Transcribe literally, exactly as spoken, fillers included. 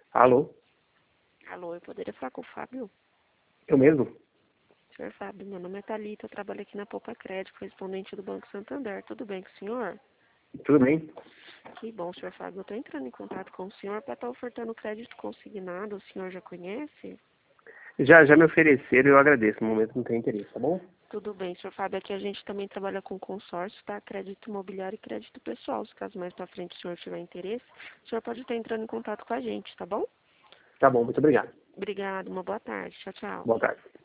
Alô? Alô, eu poderia falar com o Fábio? Eu mesmo? Senhor Fábio, meu nome é Thalita, eu trabalho aqui na Poupa Crédito, correspondente do Banco Santander. Tudo bem com o senhor? Tudo bem? Que bom, senhor Fábio. Eu estou entrando em contato com o senhor para estar ofertando crédito consignado. O senhor já conhece? Já, já me ofereceram e eu agradeço. No momento não tenho interesse, tá bom? Tudo bem, senhor Fábio. Aqui a gente também trabalha com consórcio, tá? Crédito imobiliário e crédito pessoal. Se caso mais para frente o senhor tiver interesse, o senhor pode estar entrando em contato com a gente, tá bom? Tá bom, muito obrigado. Obrigado, uma boa tarde. Tchau, tchau. Boa tarde.